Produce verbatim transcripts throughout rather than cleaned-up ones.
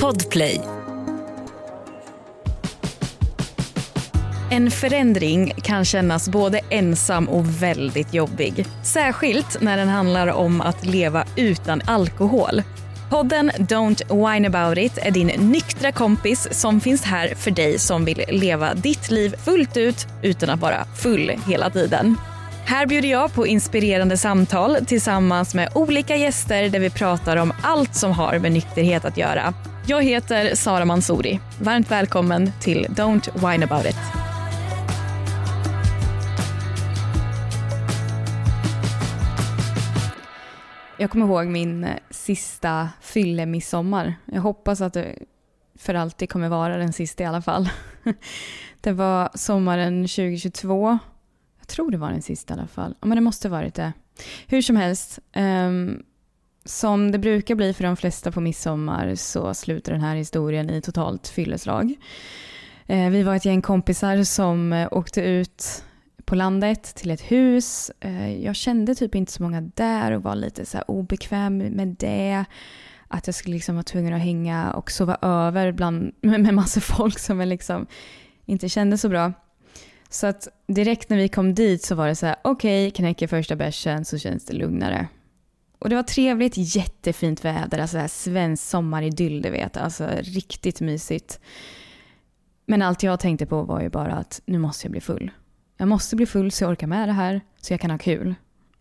Podplay. En förändring kan kännas både ensam och väldigt jobbig. Särskilt när den handlar om att leva utan alkohol. Podden Don't Whine About It är din nyktra kompis som finns här för dig som vill leva ditt liv fullt ut utan att vara full hela tiden. Här bjuder jag på inspirerande samtal tillsammans med olika gäster där vi pratar om allt som har med nykterhet att göra. Jag heter Sara Mansouri. Varmt välkommen till Don't Whine About It. Jag kommer ihåg min sista fyllemidsommar. Jag hoppas att det för alltid kommer vara den sista i alla fall. Det var sommaren tjugohundratjugotvå. Jag tror det var den sista i alla fall. Ja, men det måste varit det. Hur som helst. Um, som det brukar bli för de flesta på midsommar så slutar den här historien i totalt fylleslag. Uh, vi var ett gäng kompisar som uh, åkte ut på landet till ett hus. Jag kände typ inte så många där och var lite så här obekväm med det. Att jag skulle liksom vara tvungen att hänga och sova över bland, med massa folk som jag liksom inte kände så bra. Så att direkt när vi kom dit så var det så här: okej, okay, knäcker första bärsen så känns det lugnare. Och det var trevligt, jättefint väder. Alltså här svensk sommaridyll, du vet. Alltså riktigt mysigt. Men allt jag tänkte på var ju bara att nu måste jag bli full. Jag måste bli full så jag orkar med det här. Så jag kan ha kul.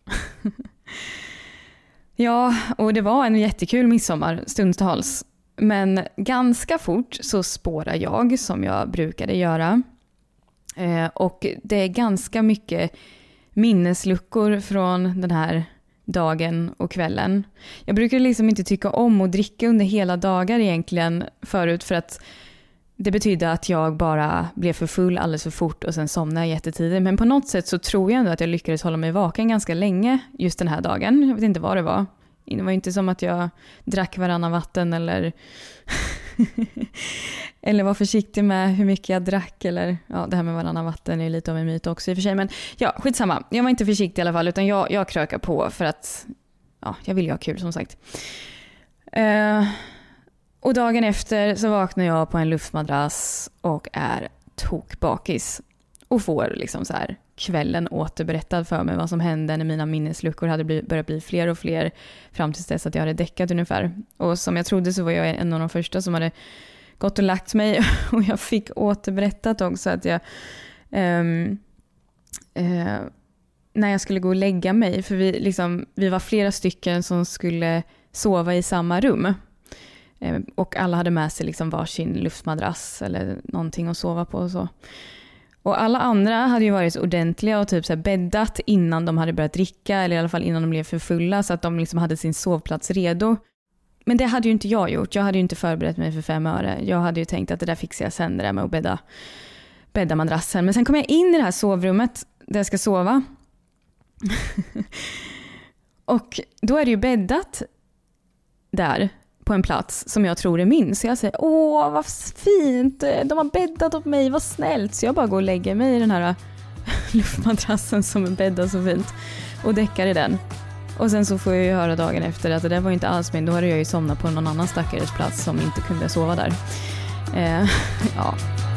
Ja, och det var en jättekul midsommar stundtals. Men ganska fort så spårar jag som jag brukade göra. Eh, och det är ganska mycket minnesluckor från den här dagen och kvällen. Jag brukar liksom inte tycka om att dricka under hela dagar egentligen förut. För att det betydde att jag bara blev för full alldeles för fort och sen somnade jättetidigt. Men på något sätt så tror jag ändå att jag lyckades hålla mig vaken ganska länge just den här dagen. Jag vet inte vad det var. Det var inte som att jag drack varannan vatten eller eller var försiktig med hur mycket jag drack. Eller, ja, det här med varannan vatten är lite av en myt också i och för sig. Men ja, skitsamma. Jag var inte försiktig i alla fall utan jag, jag krökar på för att ja, jag vill ju ha kul som sagt. Uh, Och dagen efter så vaknar jag på en luftmadrass och är tokbakis. Och får liksom så här kvällen återberättad för mig vad som hände när mina minnesluckor hade blivit, börjat bli fler och fler fram tills dess att jag hade däckat ungefär. Och som jag trodde så var jag en av de första som hade gått och lagt mig. Och jag fick återberättat också att jag... Um, uh, när jag skulle gå och lägga mig. För vi, liksom, vi var flera stycken som skulle sova i samma rum. Och alla hade med sig liksom varsin luftmadrass eller någonting att sova på och så. Och alla andra hade ju varit så ordentliga och typ så här bäddat innan de hade börjat dricka eller i alla fall innan de blev för fulla så att de liksom hade sin sovplats redo. Men det hade ju inte jag gjort. Jag hade ju inte förberett mig för fem öre. Jag hade ju tänkt att det där fixar jag sen, det där med att bädda, bädda madrassen. Men sen kom jag in i det här sovrummet där jag ska sova. Och då är det ju bäddat där på en plats som jag tror är min. Så jag säger, åh vad fint, de har bäddat åt mig, vad snällt. Så jag bara går och lägger mig i den här luftmadrassen som är bäddad så fint och däckar i den. Och sen så får jag ju höra dagen efter att det där var inte alls min. Då hade jag ju somnat på någon annan stackares plats som inte kunde sova där. Eh, ja.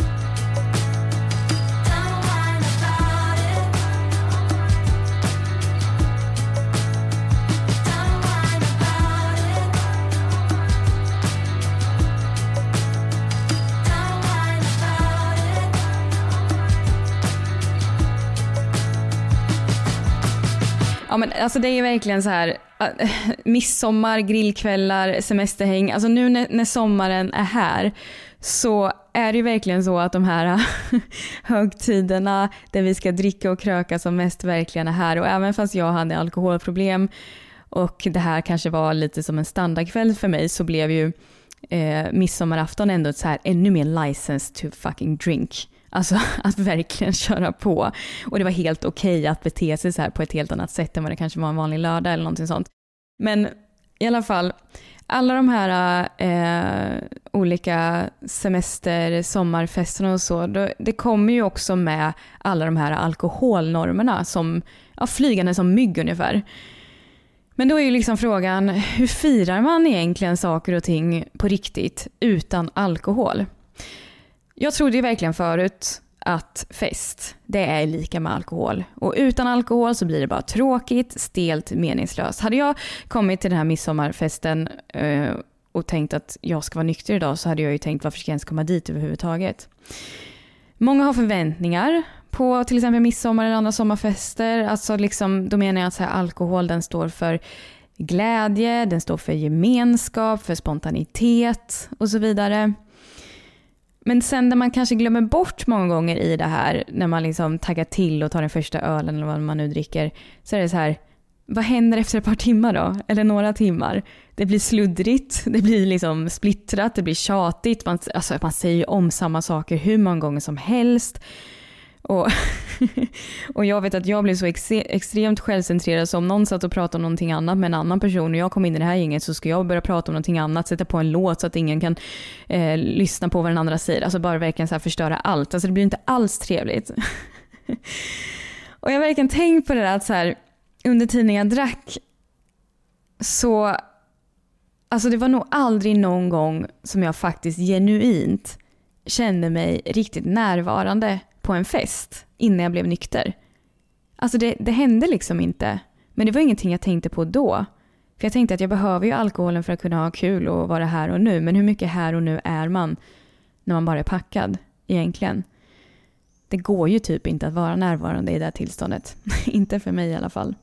Ja, men alltså det är ju verkligen så här äh, midsommar, grillkvällar, semesterhäng. Alltså nu när, när sommaren är här så är det ju verkligen så att de här högtiderna där vi ska dricka och kröka som mest verkligen är här. Och även fast jag hade alkoholproblem och det här kanske var lite som en standardkväll för mig så blev ju eh, midsommarafton ändå så här ännu mer license to fucking drink. Alltså att verkligen köra på. Och det var helt okej att bete sig så här på ett helt annat sätt än vad det kanske var en vanlig lördag eller någonting sånt. Men i alla fall, alla de här eh, olika semester, sommarfesterna och så, då, det kommer ju också med alla de här alkoholnormerna som ja, flygande som mygg ungefär. Men då är ju liksom frågan, hur firar man egentligen saker och ting på riktigt utan alkohol? Jag trodde ju verkligen förut att fest, det är lika med alkohol. Och utan alkohol så blir det bara tråkigt, stelt, meningslöst. Hade jag kommit till den här midsommarfesten eh, och tänkt att jag ska vara nykter idag, så hade jag ju tänkt, varför ska jag ens komma dit överhuvudtaget? Många har förväntningar på till exempel midsommar eller andra sommarfester. Alltså liksom, då menar jag att så här, alkohol, den står för glädje, den står för gemenskap, för spontanitet och så vidare. Men sen när man kanske glömmer bort många gånger i det här, när man liksom taggar till och tar den första ölen eller vad man nu dricker, så är det så här, vad händer efter ett par timmar då? Eller några timmar? Det blir sluddrigt, det blir liksom splittrat, det blir tjatigt. Man, alltså man säger om samma saker hur många gånger som helst. Och, och jag vet att jag blev så ex- extremt självcentrerad, så om någon satt och pratade om någonting annat med en annan person och jag kom in i det här gänget, så ska jag börja prata om någonting annat, sätta på en låt så att ingen kan eh, lyssna på vad den andra säger. Alltså bara verkligen så här förstöra allt. Alltså det blir inte alls trevligt. Och jag har verkligen tänkt på det där att så här, under tiden jag drack, så alltså det var nog aldrig någon gång som jag faktiskt genuint kände mig riktigt närvarande på en fest innan jag blev nykter. Alltså det, det hände liksom inte. Men det var ingenting jag tänkte på då. För jag tänkte att jag behöver ju alkoholen för att kunna ha kul och vara här och nu. Men hur mycket här och nu är man när man bara är packad egentligen? Det går ju typ inte att vara närvarande i det här tillståndet. Inte för mig i alla fall.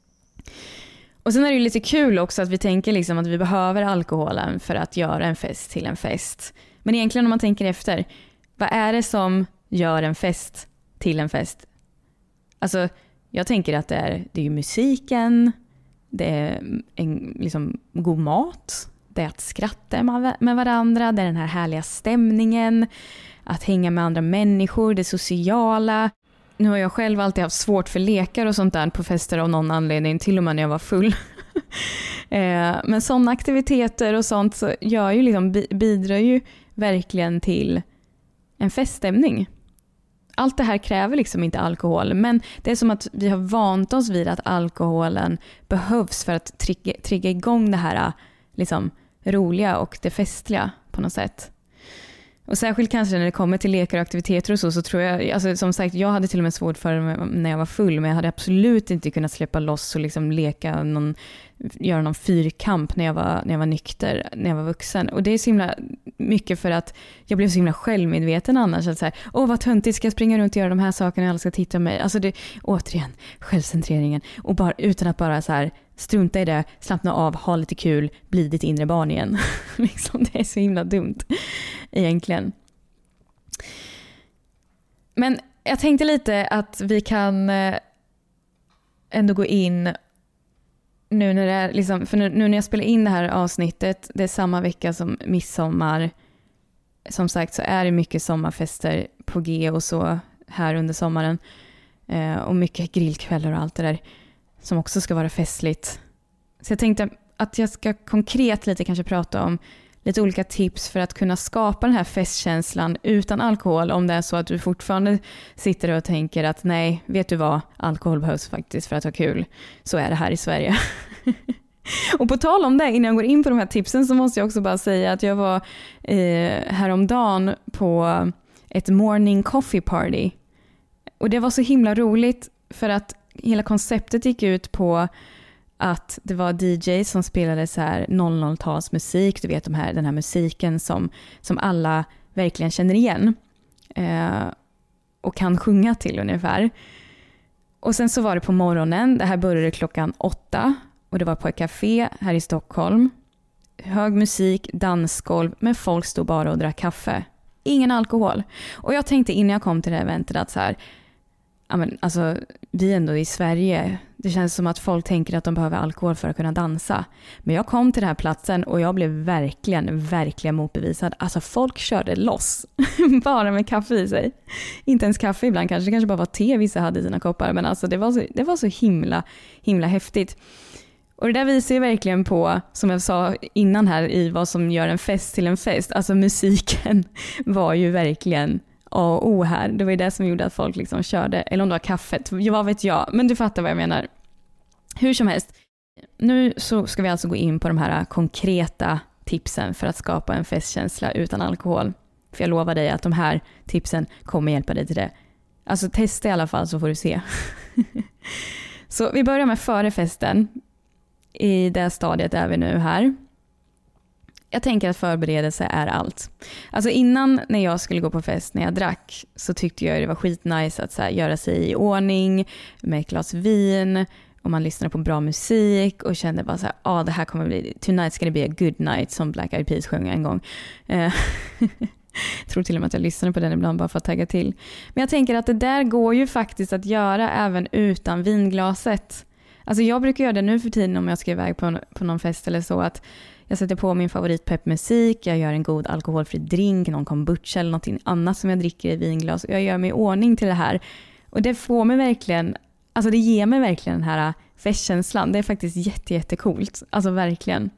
Och sen är det ju lite kul också att vi tänker liksom att vi behöver alkoholen för att göra en fest till en fest. Men egentligen om man tänker efter, vad är det som gör en fest till en fest? Alltså jag tänker att det är, det är ju musiken, det är en liksom god mat, det är att skratta med varandra, det är den här härliga stämningen, att hänga med andra människor, det sociala. Nu har jag själv alltid haft svårt för lekar och sånt där på fester av någon anledning, till och med när jag var full. Men sådana aktiviteter och sånt så gör ju liksom, bidrar ju verkligen till en feststämning. Allt det här kräver liksom inte alkohol, men det är som att vi har vant oss vid att alkoholen behövs för att trigga, trigga igång det här liksom roliga och det festliga på något sätt. Och särskilt kanske när det kommer till lekar och aktiviteter och så, så tror jag, alltså som sagt, jag hade till och med svårt för det när jag var full, men jag hade absolut inte kunnat släppa loss och liksom leka någon, göra någon fyrkamp när jag var, när jag var nykter, när jag var vuxen. Och det är så himla mycket för att jag blev så himla självmedveten annars. Att så här, åh vad töntigt, ska jag springa runt och göra de här sakerna och alla ska titta på mig. Alltså det, återigen, självcentreringen. Och bara, utan att bara så här strunta i det, slappna av, ha lite kul, bli ditt inre barn igen. Liksom, det är så himla dumt egentligen. Men jag tänkte lite att vi kan ändå gå in nu när det är liksom, för nu, nu när jag spelar in det här avsnittet, det är samma vecka som midsommar. Som sagt så är det mycket sommarfester på G och så här under sommaren. Eh, och mycket grillkvällar och allt det där som också ska vara festligt. Så jag tänkte att jag ska konkret lite kanske prata om lite olika tips för att kunna skapa den här festkänslan utan alkohol, om det är så att du fortfarande sitter och tänker att nej, vet du vad, alkohol behövs faktiskt för att ha kul. Så är det här i Sverige. Och på tal om det, innan jag går in på de här tipsen, så måste jag också bara säga att jag var eh, häromdagen på ett morning coffee party. Och det var så himla roligt för att hela konceptet gick ut på att det var D Js som spelade så här noll noll-talsmusik, du vet de här, den här musiken som, som alla verkligen känner igen eh, och kan sjunga till ungefär. Och sen så var det på morgonen, det här började klockan åtta och det var på ett café här i Stockholm. Hög musik, dansgolv, men folk stod bara och drack kaffe. Ingen alkohol. Och jag tänkte innan jag kom till det här eventet att så här, ja men alltså vi är ändå i Sverige. Det känns som att folk tänker att de behöver alkohol för att kunna dansa. Men jag kom till den här platsen och jag blev verkligen, verkligen motbevisad. Alltså folk körde loss. Bara med kaffe i sig. Inte ens kaffe ibland kanske. Det kanske bara var te vissa hade i sina koppar. Men alltså det var så, det var så himla, himla häftigt. Och det där visar ju verkligen på, som jag sa innan här, i vad som gör en fest till en fest. Alltså musiken var ju verkligen A och O här. Det var ju det som gjorde att folk liksom körde, eller om det var kaffet, vad vet jag. Men du fattar vad jag menar. Hur som helst. nu så ska vi alltså gå in på de här konkreta tipsen för att skapa en festkänsla utan alkohol. För jag lovar dig att de här tipsen kommer hjälpa dig till det. Alltså testa i alla fall så får du se. Så vi börjar med före festen. I det stadiet är vi nu här. Jag tänker att förberedelse är allt. Alltså innan när jag skulle gå på fest när jag drack så tyckte jag det var skitnice att så här, göra sig i ordning med ett glas vin och man lyssnade på bra musik och kände bara så här, ja ah, det här kommer bli, tonight ska det bli a good night som Black Eyed Peas sjöng en gång. Jag tror till och med att jag lyssnade på den ibland bara för att tagga till. Men jag tänker att det där går ju faktiskt att göra även utan vinglaset. Alltså jag brukar göra det nu för tiden om jag ska iväg på, på någon fest eller så att jag sätter på min favoritpeppmusik, jag gör en god alkoholfri drink, någon kombucha eller något annat som jag dricker i vinglas. Jag gör mig i ordning till det här. Och det får mig verkligen, alltså det ger mig verkligen den här festkänslan. Det är faktiskt jätte, jättecoolt. Alltså verkligen.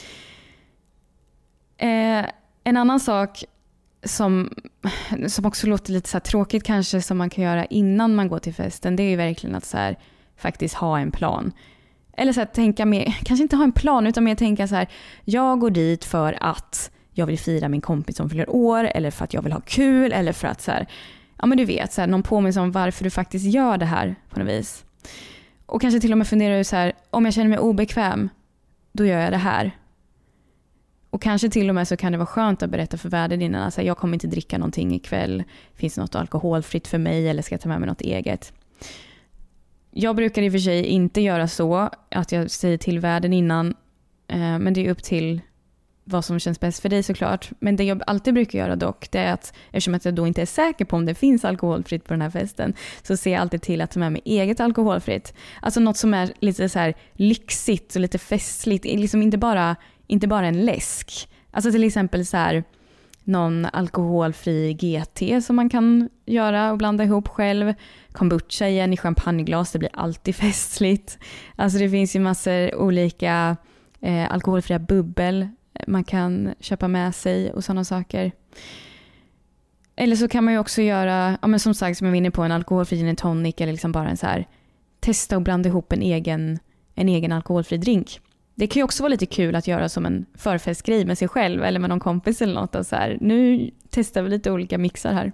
Eh, en annan sak som, som också låter lite så här tråkigt kanske som man kan göra innan man går till festen, det är ju verkligen att så här, faktiskt ha en plan. Eller så här, tänka mer, kanske inte ha en plan utan mer tänka så här, jag går dit för att jag vill fira min kompis som fyller år eller för att jag vill ha kul eller för att så här, ja men du vet, så här, någon påminner om varför du faktiskt gör det här på något vis. Och kanske till och med fundera så här, om jag känner mig obekväm, då gör jag det här. Och kanske till och med så kan det vara skönt att berätta för värden innan, alltså jag kommer inte dricka någonting ikväll, finns det något alkoholfritt för mig eller ska jag ta med mig något eget. Jag brukar i och för sig inte göra så att jag säger till världen innan. Eh, men det är upp till vad som känns bäst för dig såklart. Men det jag alltid brukar göra dock, det är att eftersom att jag då inte är säker på om det finns alkoholfritt på den här festen, så ser jag alltid till att ta med mig eget alkoholfritt. Alltså något som är lite så här lyxigt och lite festligt. Liksom inte bara, inte bara en läsk. Alltså till exempel så här någon alkoholfri G T som man kan göra och blanda ihop själv. Kombucha igen i champagneglas, det blir alltid festligt. Alltså det finns ju massor olika eh, alkoholfria bubbel man kan köpa med sig och sådana saker. Eller så kan man ju också göra, ja men som sagt som jag var inne på, en alkoholfri gin and tonic eller liksom bara en så här, testa och blanda ihop en egen, en egen alkoholfri drink. Det kan ju också vara lite kul att göra som en förfestgrej med sig själv eller med någon kompis eller något. Och så här, nu testar vi lite olika mixar här.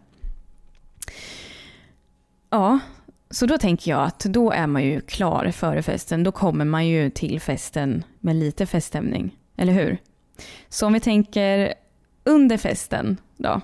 Ja, så då tänker jag att då är man ju klar före festen. Då kommer man ju till festen med lite feststämning, eller hur? Så om vi tänker under festen då.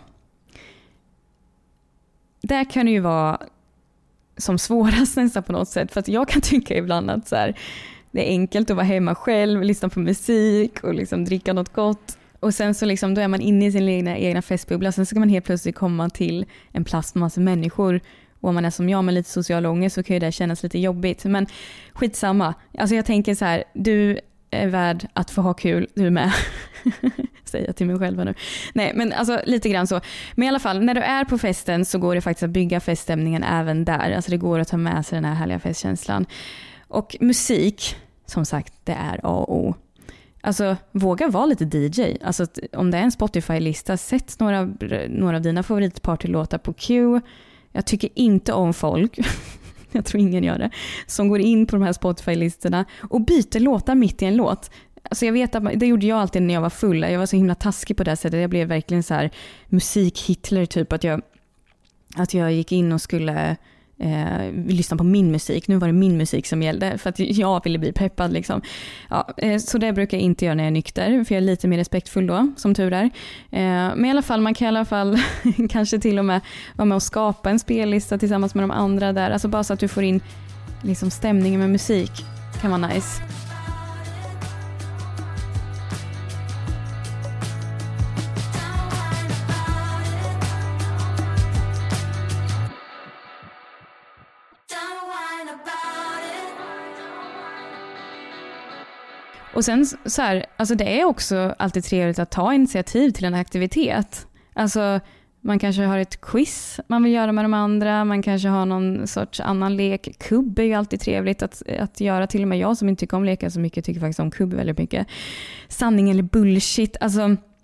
Där kan det ju vara som svårast nästan på något sätt. För att jag kan tycka ibland att så här, det är enkelt att vara hemma själv, lyssna på musik och liksom dricka något gott. Och sen så liksom, då är man inne i sin egna, egna festbubbla. Sen ska man helt plötsligt komma till en plats med massa människor. Och om man är som jag med lite social ångest så kan ju det kännas lite jobbigt. Men skitsamma. Alltså jag tänker så här, du är värd att få ha kul, du med. Säger jag till mig själv nu. Nej, men alltså lite grann så. Men i alla fall, när du är på festen så går det faktiskt att bygga feststämningen även där. Alltså det går att ta med sig den här härliga festkänslan. Och musik, som sagt, det är A och O. Alltså våga vara lite D J. Alltså om det är en Spotify-lista, sätt några, några av dina favoritpartylåtar på Q. Jag tycker inte om folk, jag tror ingen gör det, som går in på de här Spotify-listorna och byter låtar mitt i en låt. Alltså jag vet att det gjorde jag alltid när jag var full. Jag var så himla taskig på det sättet. Jag blev verkligen så här musik-Hitler typ, att jag, att jag gick in och skulle eh, lyssna på min musik. Nu var det min musik som gällde för att jag ville bli peppad liksom. Ja, eh, så det brukar jag inte göra när jag är nykter, för jag är lite mer respektfull då, som tur är. Eh, men i alla fall, man kan i alla fall kanske till och med vara med och skapa en spellista tillsammans med de andra där. Alltså bara så att du får in liksom stämningen med musik, kan vara nice. Och sen så här, alltså det är också alltid trevligt att ta initiativ till en aktivitet. Alltså man kanske har ett quiz man vill göra med de andra, man kanske har någon sorts annan lek. Kubb är ju alltid trevligt att, att göra, till och med jag som inte tycker om leka så mycket tycker faktiskt om kubb väldigt mycket. Sanning eller bullshit, alltså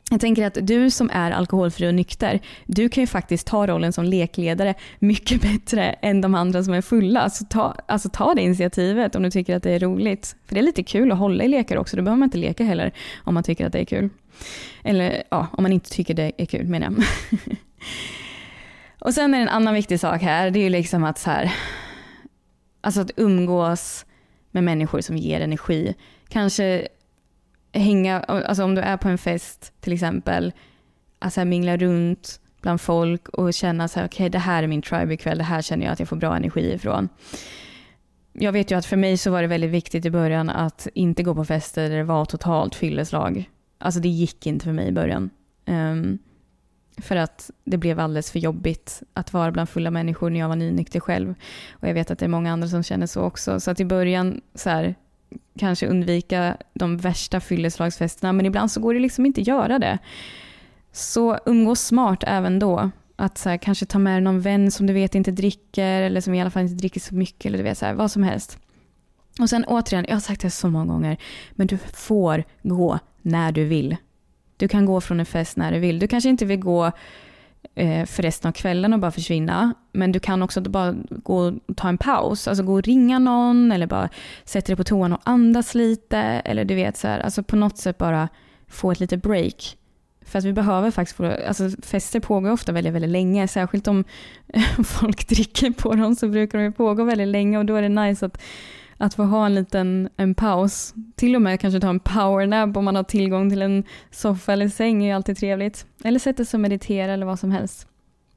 Jag tänker att du som är alkoholfri och nykter, du kan ju faktiskt ta rollen som lekledare mycket bättre än de andra som är fulla. Så ta, alltså ta det initiativet om du tycker att det är roligt. För det är lite kul att hålla i lekar också. Då behöver man inte leka heller om man tycker att det är kul. Eller ja, om man inte tycker det är kul, menar jag. Och sen är det en annan viktig sak här. Det är ju liksom att så här, alltså att umgås med människor som ger energi. Kanske hänga, alltså om du är på en fest till exempel, alltså mingla runt bland folk och känna så här, okej, okay, det här är min tribe ikväll, det här känner jag att jag får bra energi ifrån. Jag vet ju att för mig så var det väldigt viktigt i början att inte gå på fester där det var totalt fylleslag. Alltså det gick inte för mig i början. Um, för att det blev alldeles för jobbigt att vara bland fulla människor när jag var nynykter själv. Och jag vet att det är många andra som känner så också. Så att i början så här, kanske undvika de värsta fylleslagsfesterna, men ibland så går det liksom inte att göra det. Så umgås smart även då. Att så här, kanske ta med någon vän som du vet inte dricker, eller som i alla fall inte dricker så mycket, eller du vet så här, vad som helst. Och sen återigen, jag har sagt det så många gånger, men du får gå när du vill. Du kan gå från en fest när du vill. Du kanske inte vill gå eh, för resten av kvällen och bara försvinna, men du kan också bara gå och ta en paus, alltså gå och ringa någon, eller bara sätta dig på toan och andas lite, eller du vet så här, alltså på något sätt bara få ett litet break. För att vi behöver faktiskt få, alltså fester pågår ofta väldigt, väldigt länge, särskilt om folk dricker på dem så brukar de pågå väldigt länge, och då är det nice att Att få ha en liten en paus. Till och med kanske ta en powernap om man har tillgång till en soffa eller säng är ju alltid trevligt. Eller sätta sig och meditera eller vad som helst.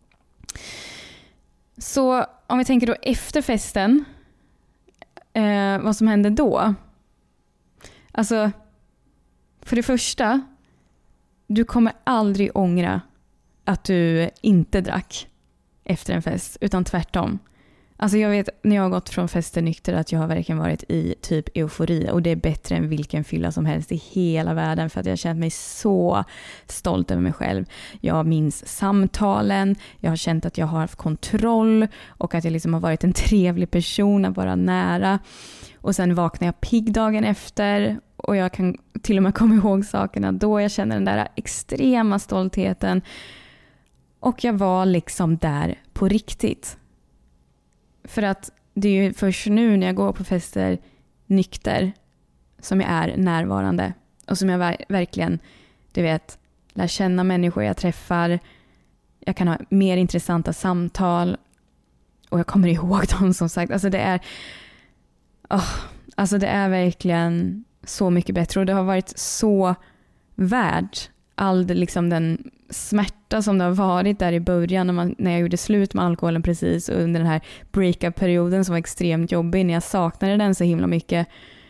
Så om vi tänker då efter festen. Eh, vad som händer då? Alltså, för det första. Du kommer aldrig ångra att du inte drack efter en fest. Utan tvärtom. Alltså jag vet när jag har gått från fester nykter att jag har verkligen varit i typ eufori, och det är bättre än vilken fylla som helst i hela världen, för att jag har känt mig så stolt över mig själv. Jag minns samtalen, jag har känt att jag har haft kontroll och att jag liksom har varit en trevlig person att vara nära, och sen vaknar jag pigg dagen efter och jag kan till och med komma ihåg sakerna då. Jag känner den där extrema stoltheten, och jag var liksom där på riktigt. För att det är ju först nu när jag går på fester nykter som jag är närvarande. Och som jag ver- verkligen, du vet, lär känna människor jag träffar. Jag kan ha mer intressanta samtal. Och jag kommer ihåg dem som sagt. Alltså det är, oh, alltså det är verkligen så mycket bättre. Och det har varit så värt all liksom den smärta som det har varit där i början när, man, när jag gjorde slut med alkoholen precis, och under den här breakup-perioden som var extremt jobbig, när jag saknade den så himla mycket,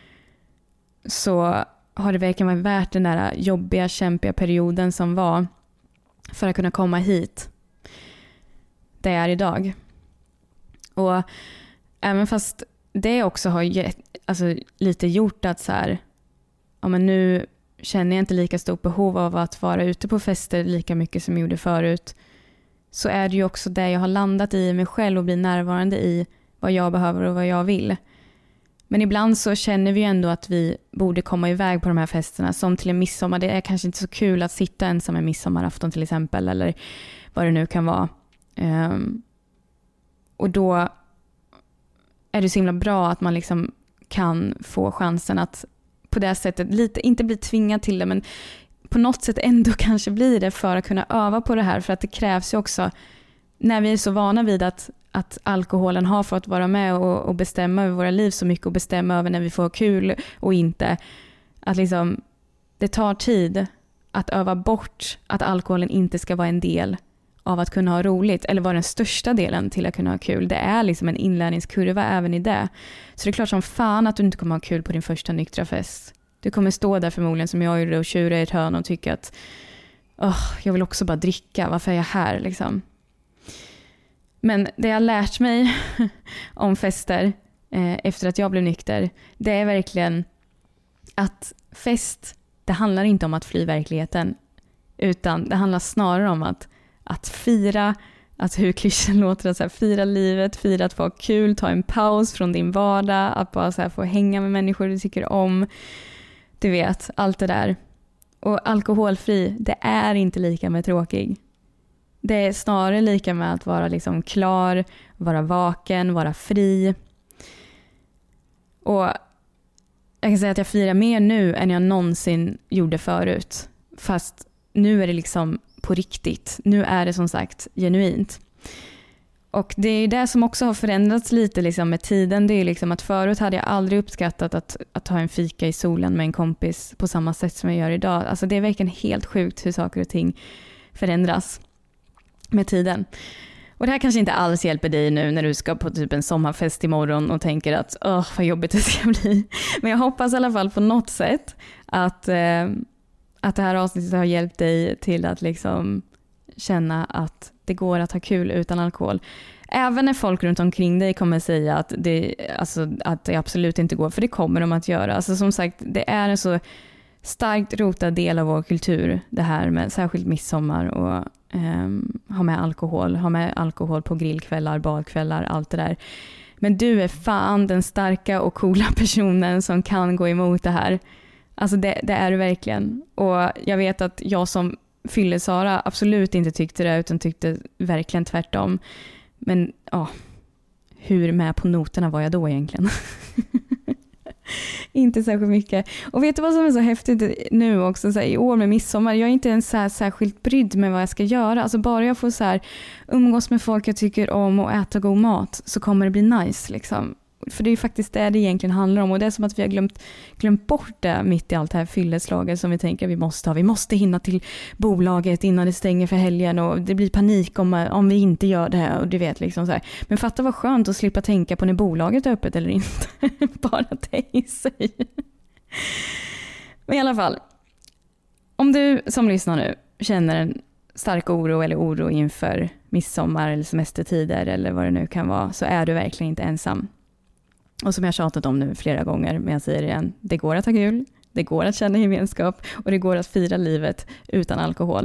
så har det verkligen varit värt den där jobbiga, kämpiga perioden som var för att kunna komma hit där jag är idag. Och även fast det också har gett, alltså, lite gjort att så här, ja, men nu känner jag inte lika stort behov av att vara ute på fester lika mycket som jag gjorde förut, så är det ju också det jag har landat i mig själv och bli närvarande i vad jag behöver och vad jag vill. Men ibland så känner vi ju ändå att vi borde komma iväg på de här festerna, som till en midsommar. Det är kanske inte så kul att sitta ensam en midsommarafton till exempel, eller vad det nu kan vara. Um, och då är det så himla bra att man liksom kan få chansen att på det sättet lite, inte bli tvingad till det, men på något sätt ändå kanske blir det, för att kunna öva på det här. För att det krävs ju också, när vi är så vana vid att, att alkoholen har fått vara med och, och bestämma över våra liv så mycket, och bestämma över när vi får kul och inte, att liksom det tar tid att öva bort att alkoholen inte ska vara en del av att kunna ha roligt, eller vara den största delen till att kunna ha kul. Det är liksom en inlärningskurva även i det. Så det är klart som fan att du inte kommer ha kul på din första nyktra fest. Du kommer stå där förmodligen som jag gjorde och tjura i ett hörn och tycka att oh, jag vill också bara dricka, varför är jag här liksom? Men det jag har lärt mig om fester eh, efter att jag blev nykter, det är verkligen att fest, det handlar inte om att fly verkligheten, utan det handlar snarare om att Att fira, att hur klyschan låter, att så här, fira livet, fira att få ha kul, ta en paus från din vardag, att bara så här, få hänga med människor du tycker om. Du vet, allt det där. Och alkoholfri, det är inte lika med tråkig. Det är snarare lika med att vara liksom klar, vara vaken, vara fri. Och jag kan säga att jag firar mer nu än jag någonsin gjorde förut. Fast nu är det liksom på riktigt. Nu är det som sagt genuint. Och det är det som också har förändrats lite liksom med tiden. Det är liksom att förut hade jag aldrig uppskattat att, att ha en fika i solen med en kompis på samma sätt som jag gör idag. Alltså det är verkligen helt sjukt hur saker och ting förändras med tiden. Och det här kanske inte alls hjälper dig nu när du ska på typ en sommarfest imorgon och tänker att åh, vad jobbigt det ska bli. Men jag hoppas i alla fall på något sätt att, eh, att det här avsnittet har hjälpt dig till att liksom känna att det går att ha kul utan alkohol. Även när folk runt omkring dig kommer säga att det, alltså, att det absolut inte går, för det kommer de att göra. Alltså, som sagt, det är en så starkt rotad del av vår kultur, det här med särskilt midsommar och um, ha med alkohol, ha med alkohol på grillkvällar, badkvällar, allt det där. Men du är fan den starka och coola personen som kan gå emot det här. Alltså det, det är du verkligen. Och jag vet att jag som Fylle-Sara absolut inte tyckte det, utan tyckte verkligen tvärtom. Men ja, hur med på noterna var jag då egentligen? Inte särskilt mycket. Och vet du vad som är så häftigt nu också så här, i år med midsommar? Jag är inte ens så här särskilt brydd med vad jag ska göra. Alltså bara jag får så här umgås med folk jag tycker om och äta god mat, så kommer det bli nice liksom. För det är ju faktiskt det det egentligen handlar om. Och det är som att vi har glömt, glömt bort det mitt i allt det här fylleslaget som vi tänker att vi måste ha. Vi måste hinna till bolaget innan det stänger för helgen, och det blir panik om, om vi inte gör det här. Och du vet liksom så här. Men fatta vad skönt att slippa tänka på när bolaget är öppet eller inte. Bara det i sig. Men i alla fall, om du som lyssnar nu känner en stark oro eller oro inför midsommar eller semestertider eller vad det nu kan vara, så är du verkligen inte ensam. Och som jag tjatat om nu flera gånger, men jag säger det igen, det går att ha kul, det går att känna gemenskap och det går att fira livet utan alkohol.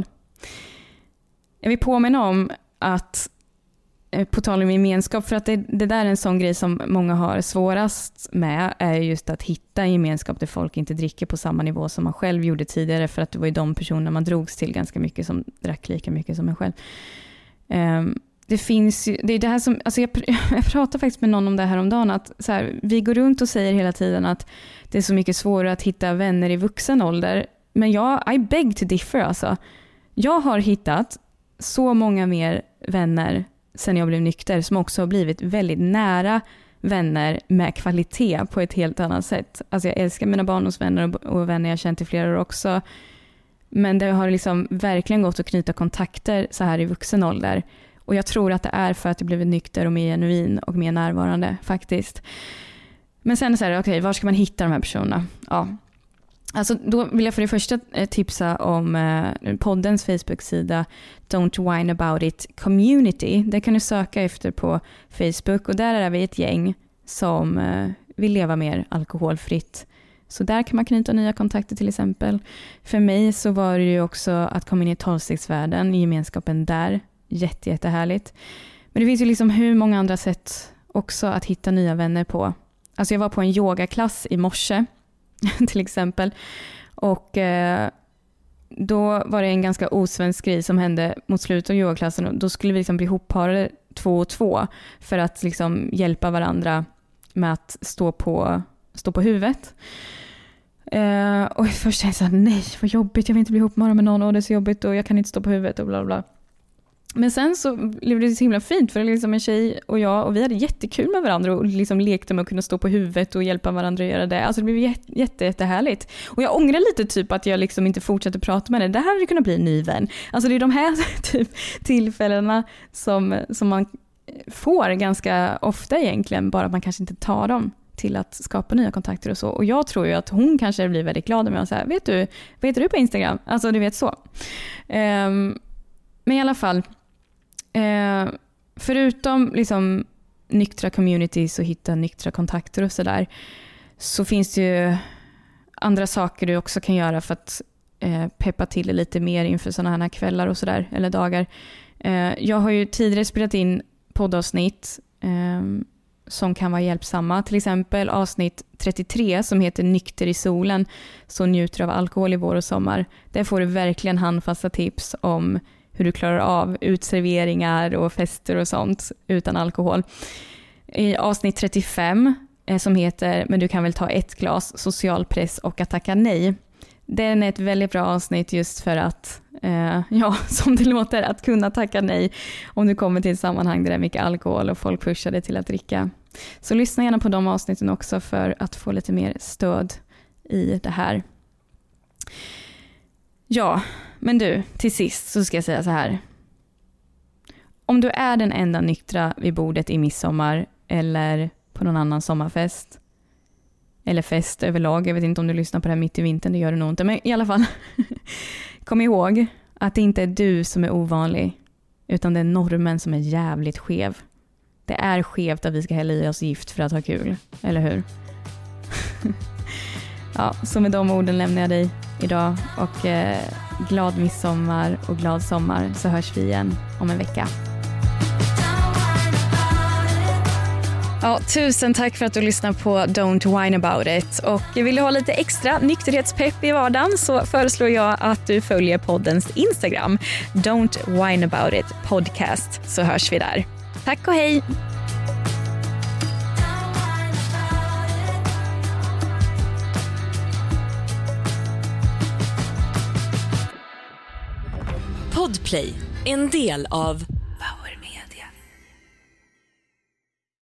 Jag vill påminna om att, på tal om gemenskap, för att det, det där är en sån grej som många har svårast med, är just att hitta en gemenskap där folk inte dricker på samma nivå som man själv gjorde tidigare, för att det var ju de personer man drogs till ganska mycket som drack lika mycket som en själv. Um, Det finns ju, det är det här som, alltså jag, jag pratade faktiskt med någon om det här om dagen, att så här, vi går runt och säger hela tiden att det är så mycket svårare att hitta vänner i vuxen ålder. Men jag, I beg to differ alltså. Jag har hittat så många mer vänner sen jag blev nykter, som också har blivit väldigt nära vänner med kvalitet på ett helt annat sätt. Alltså jag älskar mina barndomsvänner och, och vänner jag känt i flera år också. Men det har liksom verkligen gått att knyta kontakter så här i vuxen ålder. Och jag tror att det är för att jag blivit nykter och mer genuin och mer närvarande faktiskt. Men sen så här, okej, okay, var ska man hitta de här personerna? Ja. Alltså då vill jag för det första tipsa om eh, poddens Facebook-sida Don't Whine About It Community. Det kan du söka efter på Facebook, och där är vi ett gäng som eh, vill leva mer alkoholfritt. Så där kan man knyta nya kontakter till exempel. För mig så var det ju också att komma in i tolvstegsvärlden, i gemenskapen där. Jätte, jättehärligt. Men det finns ju liksom hur många andra sätt också att hitta nya vänner på. Alltså jag var på en yogaklass i morse till exempel. Och eh, då var det en ganska osvensk grej som hände mot slutet av yogaklassen. Och då skulle vi liksom bli ihopparade två och två för att liksom hjälpa varandra med att stå på, stå på huvudet. Eh, och först tänkte jag så här, nej vad jobbigt, jag vill inte bli ihopparad med någon och det är så jobbigt och jag kan inte stå på huvudet och bla bla. Men sen så blev det så himla fint, för det liksom en tjej och jag, och vi hade jättekul med varandra och liksom lekte med att kunna stå på huvudet och hjälpa varandra att göra det. Alltså det blev jätte, jätte, jättehärligt. Och jag ångrar lite typ att jag liksom inte fortsatte prata med det. Det här hade kunnat bli en ny vän. Alltså det är de här typ tillfällena som, som man får ganska ofta egentligen, bara att man kanske inte tar dem till att skapa nya kontakter och så. Och jag tror ju att hon kanske blir väldigt glad med att säga, vet du, vad heter du på Instagram? Alltså du vet så. Um, men i alla fall, Eh, förutom liksom nyktra communities och hitta nyktra kontakter och sådär, så finns det ju andra saker du också kan göra för att eh, peppa till det lite mer inför sådana här kvällar och sådär, eller dagar. Eh, jag har ju tidigare spelat in poddavsnitt eh, som kan vara hjälpsamma. Till exempel avsnitt trettiotre som heter Nykter i solen, så njuter av alkohol i vår och sommar. Där får du verkligen handfasta tips om hur du klarar av utserveringar och fester och sånt utan alkohol. I avsnitt trettiofem som heter Men du kan väl ta ett glas, social press och att tacka nej. Den är ett väldigt bra avsnitt just för att, eh, ja, som det låter, att kunna tacka nej om du kommer till ett sammanhang där det är mycket alkohol och folk pushar dig till att dricka. Så lyssna gärna på de avsnitten också för att få lite mer stöd i det här. Ja, men du, till sist så ska jag säga så här. Om du är den enda nyktra vid bordet i midsommar eller på någon annan sommarfest eller fest överlag, jag vet inte om du lyssnar på det här mitt i vintern, det gör det nog inte, men i alla fall kom ihåg att det inte är du som är ovanlig, utan det är normen som är jävligt skev. Det är skevt att vi ska hälla i oss gift för att ha kul, eller hur? Ja, så med de orden lämnar jag dig idag och eh, glad midsommar och glad sommar, så hörs vi igen om en vecka. Ja, tusen tack för att du lyssnar på Don't Whine About It. Och vill du ha lite extra nykterhetspepp i vardagen så föreslår jag att du följer poddens Instagram, Don't Whine About It podcast, så hörs vi där. Tack och hej! Podplay, en del av